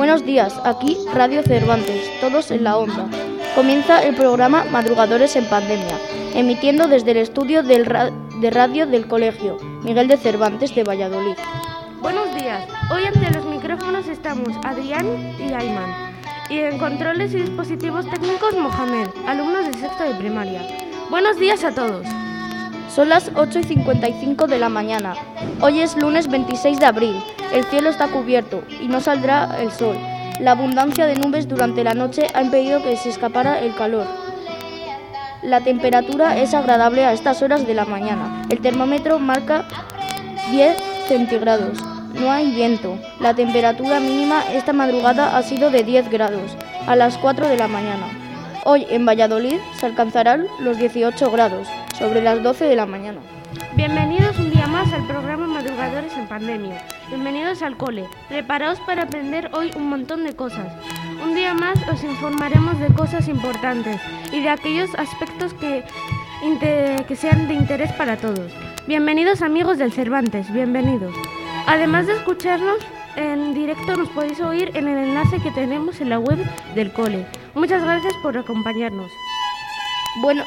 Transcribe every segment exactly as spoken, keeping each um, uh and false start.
Buenos días, aquí Radio Cervantes, todos en la onda. Comienza el programa Madrugadores en Pandemia, emitiendo desde el estudio del ra- de radio del Colegio Miguel de Cervantes de Valladolid. Buenos días, hoy ante los micrófonos estamos Adrián y Ayman, y en controles y dispositivos técnicos Mohamed, alumnos de sexto de primaria. Buenos días a todos. Son las ocho y cincuenta y cinco de la mañana. Hoy es lunes veintiséis de abril. El cielo está cubierto y no saldrá el sol. La abundancia de nubes durante la noche ha impedido que se escapara el calor. La temperatura es agradable a estas horas de la mañana. El termómetro marca diez centígrados. No hay viento. La temperatura mínima esta madrugada ha sido de diez grados a las cuatro de la mañana. Hoy en Valladolid se alcanzarán los dieciocho grados sobre las doce de la mañana. Bienvenidos un día más al programa Madrugadores en Pandemia. Bienvenidos al cole. Preparaos para aprender hoy un montón de cosas. Un día más os informaremos de cosas importantes y de aquellos aspectos que, inter- que sean de interés para todos. Bienvenidos amigos del Cervantes, bienvenidos. Además de escucharnos en directo, nos podéis oír en el enlace que tenemos en la web del cole. Muchas gracias por acompañarnos. Bueno,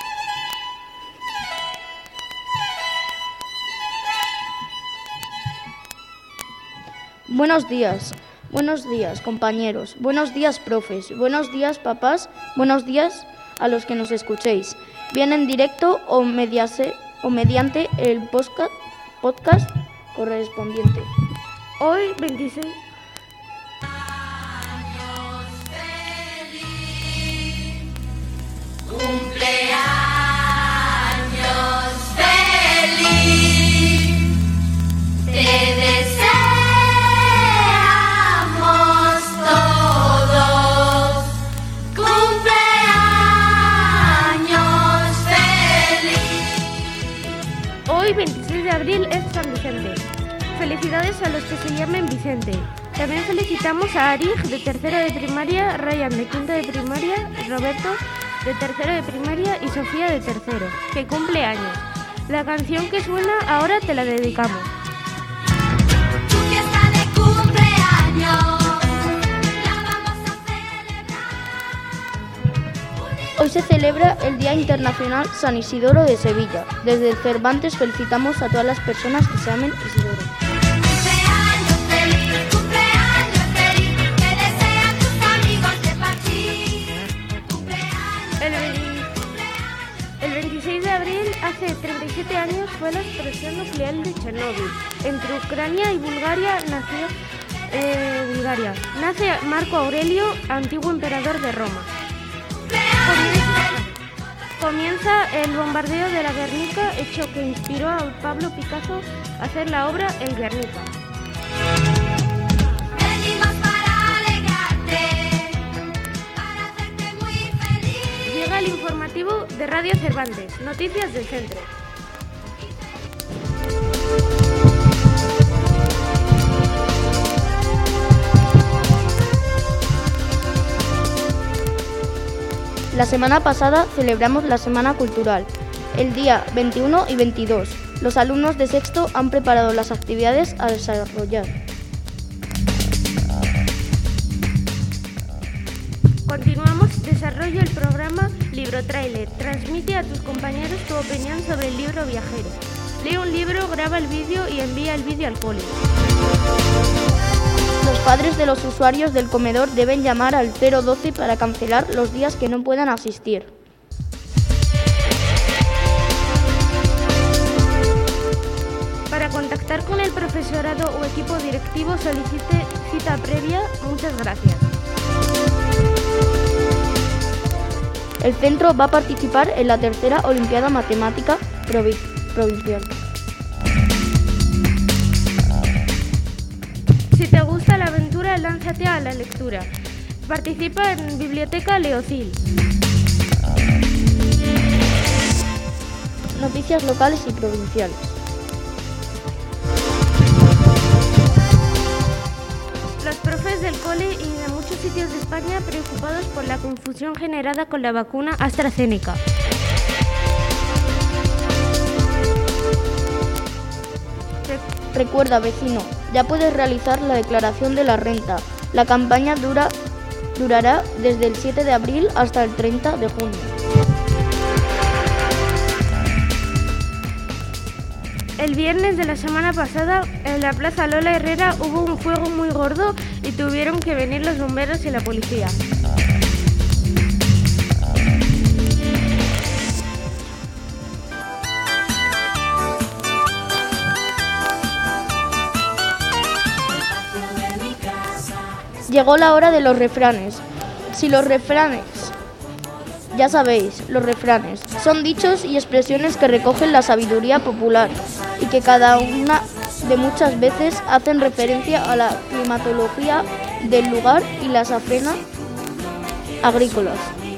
buenos días, buenos días compañeros, buenos días profes, buenos días papás, buenos días a los que nos escuchéis, bien en directo o, mediase, o mediante el podcast, podcast correspondiente. Hoy veintiséis... Cumpleaños feliz, te deseamos todos. Cumpleaños feliz. Hoy, veintiséis de abril, es San Vicente. Felicidades a los que se llamen Vicente. También felicitamos a Arij, de tercero de primaria, Ryan, de quinto de primaria, Roberto, de tercero de primaria y Sofía, de tercero, que cumple años. La canción que suena ahora te la dedicamos. Tu fiesta de cumpleaños, la vamos a celebrar. Hoy se celebra el Día Internacional San Isidoro de Sevilla. Desde el Cervantes felicitamos a todas las personas que se llamen Isidoro. Cumpleaños feliz, cumpleaños feliz, que desean tus amigos de Parchís. Cumpleaños El, feliz, veinte cumpleaños. el veintiséis de abril, hace treinta y siete años, fue la explosión nuclear de Chernóbil. Entre Ucrania y Bulgaria nació eh, Bulgaria. Nace Marco Aurelio, antiguo emperador de Roma. Comienza el bombardeo de la Guernica, hecho que inspiró a Pablo Picasso a hacer la obra El Guernica. Venimos para alegrarte, para hacerte muy feliz. Llega el informativo de Radio Cervantes, noticias del centro. La semana pasada celebramos la Semana Cultural, el día veintiuno y veintidós. Los alumnos de sexto han preparado las actividades a desarrollar. Continuamos, desarrollo el programa Libro Trailer. Transmite a tus compañeros tu opinión sobre el libro viajero. Lee un libro, graba el vídeo y envía el vídeo al cole. Los padres de los usuarios del comedor deben llamar al cero doce para cancelar los días que no puedan asistir. Para contactar con el profesorado o equipo directivo solicite cita previa. Muchas gracias. El centro va a participar en la tercera Olimpiada Matemática Provi- Provincial. Si te gusta la aventura, lánzate a la lectura. Participa en Biblioteca Leocil. Noticias locales y provinciales. Los profes del cole y de muchos sitios de España preocupados por la confusión generada con la vacuna AstraZeneca. Recuerda, vecino, ya puedes realizar la declaración de la renta. La campaña dura, durará desde el siete de abril hasta el treinta de junio. El viernes de la semana pasada, en la Plaza Lola Herrera hubo un fuego muy gordo y tuvieron que venir los bomberos y la policía. Llegó la hora de los refranes. Si los refranes, ya sabéis, los refranes son dichos y expresiones que recogen la sabiduría popular y que cada una de muchas veces hacen referencia a la climatología del lugar y las afanas agrícolas.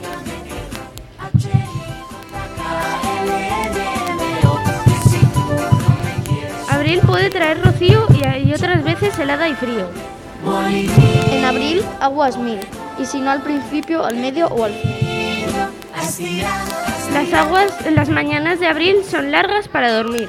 Abril puede traer rocío y otras veces helada y frío. En abril, aguas mil, y si no al principio, al medio o al fin. Las aguas en las mañanas de abril son largas para dormir.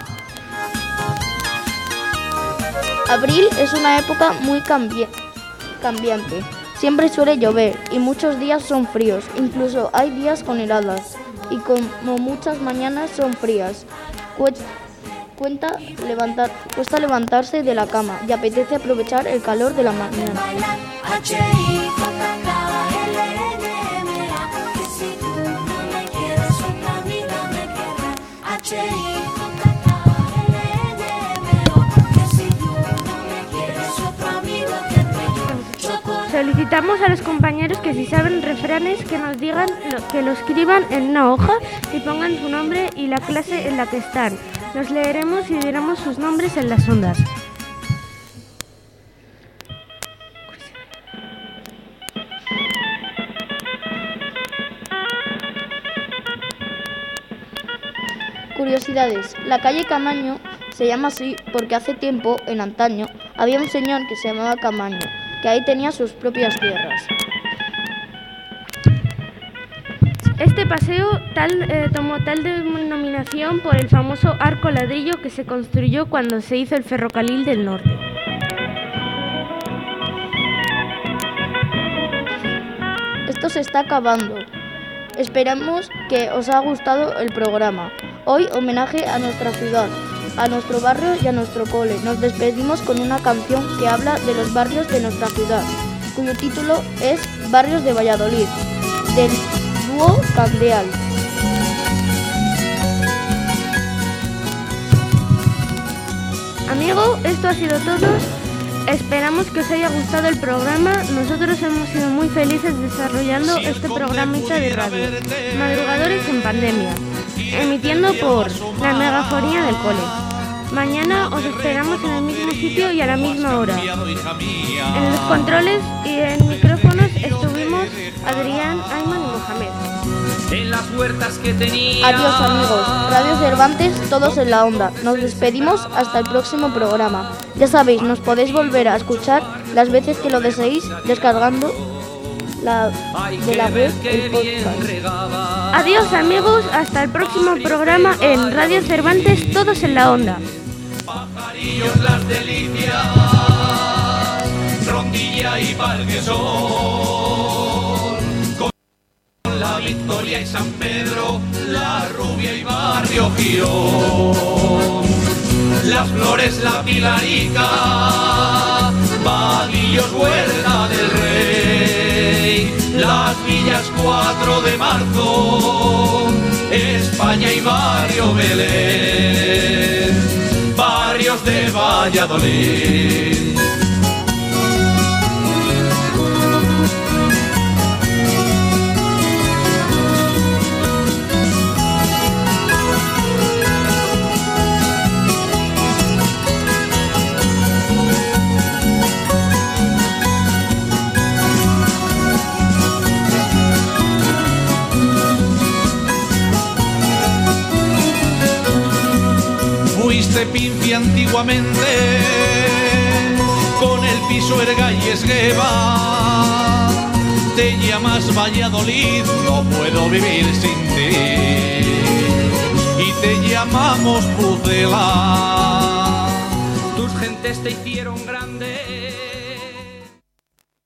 Abril es una época muy cambi- cambiante. Siempre suele llover y muchos días son fríos. Incluso hay días con heladas. Y como muchas mañanas son frías, cu- cuenta levantar, cuesta levantarse de la cama y apetece aprovechar el calor de la mañana. Solicitamos a los compañeros que si saben refranes que nos digan, lo, que lo escriban en una hoja y pongan su nombre y la clase en la que están. Los leeremos y diremos sus nombres en las ondas. Curiosidades. La calle Camaño se llama así porque hace tiempo, en antaño, había un señor que se llamaba Camaño, que ahí tenía sus propias tierras. Este paseo tal, eh, tomó tal denominación por el famoso arco ladrillo que se construyó cuando se hizo el ferrocarril del norte. Esto se está acabando. Esperamos que os haya gustado el programa. Hoy homenaje a nuestra ciudad, a nuestro barrio y a nuestro cole. Nos despedimos con una canción que habla de los barrios de nuestra ciudad, cuyo título es Barrios de Valladolid, del dúo Candeal. Amigo, esto ha sido todo. Esperamos que os haya gustado el programa. Nosotros hemos sido muy felices desarrollando este programita de radio, Madrugadores en Pandemia, emitiendo por la megafonía del cole. Mañana os esperamos en el mismo sitio y a la misma hora. En los controles y en micrófonos estuvimos Adrián, Ayman y Mohamed. En las huertas que tenía. Adiós amigos, Radio Cervantes, todos en la onda. Nos despedimos hasta el próximo programa. Ya sabéis, nos podéis volver a escuchar las veces que lo deseéis descargando la, de la web el podcast. Adiós amigos, hasta el próximo programa en Radio Cervantes, todos en la onda. Pajarillos, las delicias, Rondilla y Parquesol. La Victoria y San Pedro, La Rubia y Barrio Girón, Las Flores, la Pilarica, Vadillos, Huerta del Rey, Las Villas, cuatro de marzo, España y Barrio Belén, barrios de Valladolid. Fuiste Pinfi antiguamente, con el piso Erga y Esgueva. Te llamas Valladolid, no puedo vivir sin ti. Y te llamamos Pucela. Tus gentes te hicieron grande.